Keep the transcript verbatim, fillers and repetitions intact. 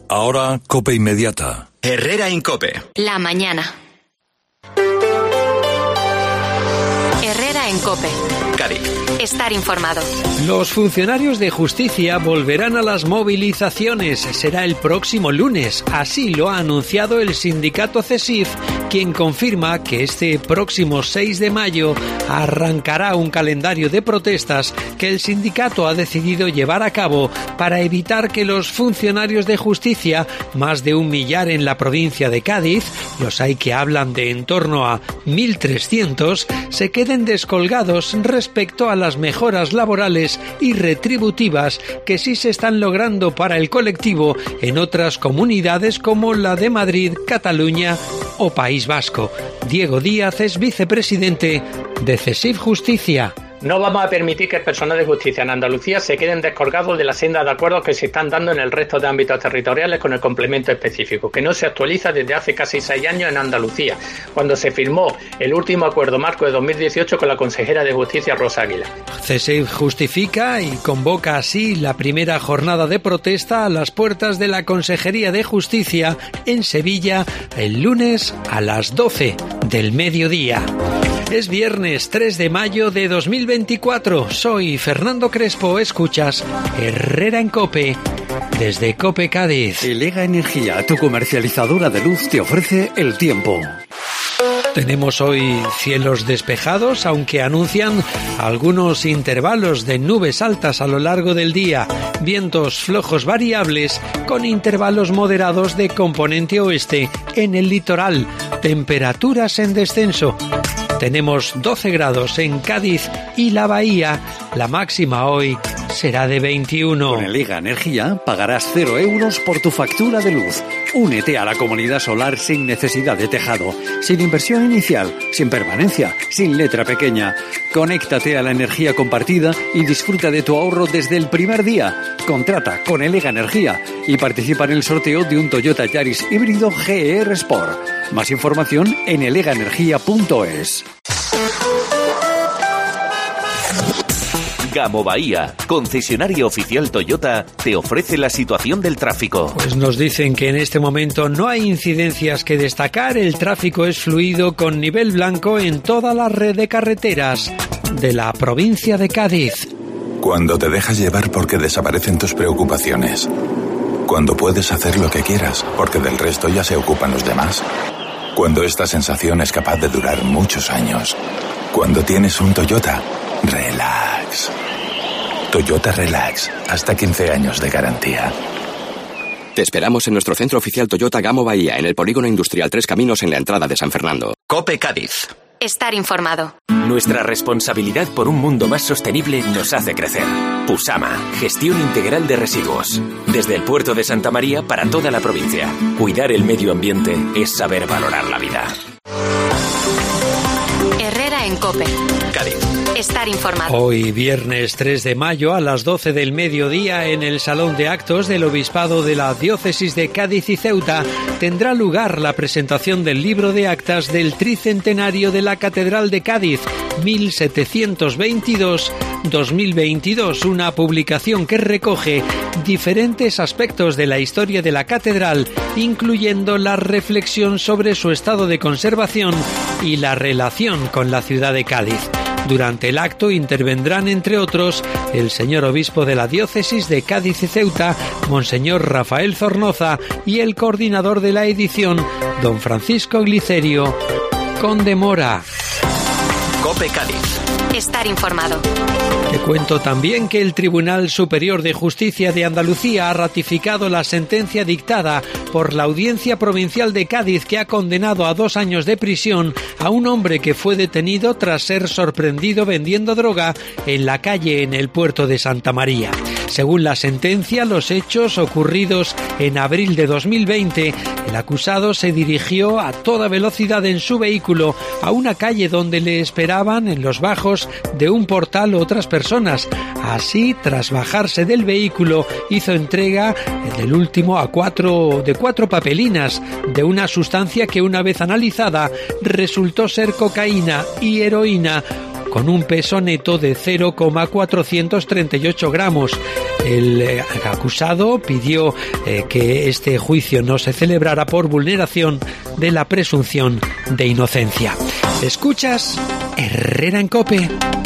Ahora, COPE Inmediata. Herrera Incope. La mañana. Herrera en COPE. Cádiz. Estar informado. Los funcionarios de justicia volverán a las movilizaciones. Será el próximo lunes. Así lo ha anunciado el sindicato CESIF, quien confirma que este próximo seis de mayo arrancará un calendario de protestas que el sindicato ha decidido llevar a cabo para evitar que los funcionarios de justicia, más de un millar en la provincia de Cádiz, los hay que hablan de en torno a mil trescientos, se queden descolgados respecto a las mejoras laborales y retributivas que sí se están logrando para el colectivo en otras comunidades como la de Madrid, Cataluña o País Vasco. Diego Díaz es vicepresidente de CESIF Justicia. No vamos a permitir que el personal de justicia en Andalucía se queden descolgados de la senda de acuerdos que se están dando en el resto de ámbitos territoriales con el complemento específico, que no se actualiza desde hace casi seis años en Andalucía, cuando se firmó el último acuerdo marco de dos mil dieciocho con la consejera de Justicia, Rosa Águila. CESIF justifica y convoca así la primera jornada de protesta a las puertas de la Consejería de Justicia en Sevilla el lunes a las doce del mediodía. Es viernes tres de mayo de dos mil veinticuatro. Soy Fernando Crespo. Escuchas Herrera en COPE desde COPE Cádiz. Elega Energía, tu comercializadora de luz, te ofrece el tiempo. Tenemos hoy cielos despejados, aunque anuncian algunos intervalos de nubes altas a lo largo del día, vientos flojos variables con intervalos moderados de componente oeste en el litoral, temperaturas en descenso. Tenemos doce grados en Cádiz y la Bahía. La máxima hoy será de veintiuno. Con Elega Energía pagarás cero euros por tu factura de luz. Únete a la comunidad solar sin necesidad de tejado, sin inversión inicial, sin permanencia, sin letra pequeña. Conéctate a la energía compartida y disfruta de tu ahorro desde el primer día. Contrata con Elega Energía y participa en el sorteo de un Toyota Yaris híbrido G R Sport. Más información en elega energía punto es. Gamo Bahía, concesionario oficial Toyota, te ofrece la situación del tráfico. Pues nos dicen que en este momento no hay incidencias que destacar, el tráfico es fluido con nivel blanco en toda la red de carreteras de la provincia de Cádiz. Cuando te dejas llevar porque desaparecen tus preocupaciones. Cuando puedes hacer lo que quieras porque del resto ya se ocupan los demás. Cuando esta sensación es capaz de durar muchos años. Cuando tienes un Toyota, relax. Toyota Relax, hasta quince años de garantía. Te esperamos en nuestro centro oficial Toyota Gamo Bahía, en el Polígono Industrial Tres Caminos, en la entrada de San Fernando. COPE Cádiz. Estar informado. Nuestra responsabilidad por un mundo más sostenible nos hace crecer. Pusama, gestión integral de residuos. Desde el puerto de Santa María para toda la provincia. Cuidar el medio ambiente es saber valorar la vida. Herrera en COPE. Cádiz. Estar informado. Hoy, viernes tres de mayo, a las doce del mediodía, en el Salón de Actos del Obispado de la Diócesis de Cádiz y Ceuta, tendrá lugar la presentación del libro de actas del tricentenario de la Catedral de Cádiz, mil setecientos veintidós a dos mil veintidós, una publicación que recoge diferentes aspectos de la historia de la catedral, incluyendo la reflexión sobre su estado de conservación y la relación con la ciudad de Cádiz. Durante el acto intervendrán, entre otros, el señor obispo de la diócesis de Cádiz y Ceuta, monseñor Rafael Zornoza, y el coordinador de la edición, don Francisco Glicerio Condemora. COPE Cádiz. Estar informado. Te cuento también que el Tribunal Superior de Justicia de Andalucía ha ratificado la sentencia dictada por la Audiencia Provincial de Cádiz, que ha condenado a dos años de prisión a un hombre que fue detenido tras ser sorprendido vendiendo droga en la calle en el puerto de Santa María. Según la sentencia, los hechos ocurridos en abril de dos mil veinte, el acusado se dirigió a toda velocidad en su vehículo a una calle donde le esperaban en los bajos de un portal otras personas. Así, tras bajarse del vehículo, hizo entrega del último a cuatro de cuatro papelinas de una sustancia que, una vez analizada, resultó ser cocaína y heroína, con un peso neto de cero coma cuatrocientos treinta y ocho gramos. El eh, acusado pidió eh, que este juicio no se celebrara por vulneración de la presunción de inocencia. ¿Escuchas Herrera en COPE?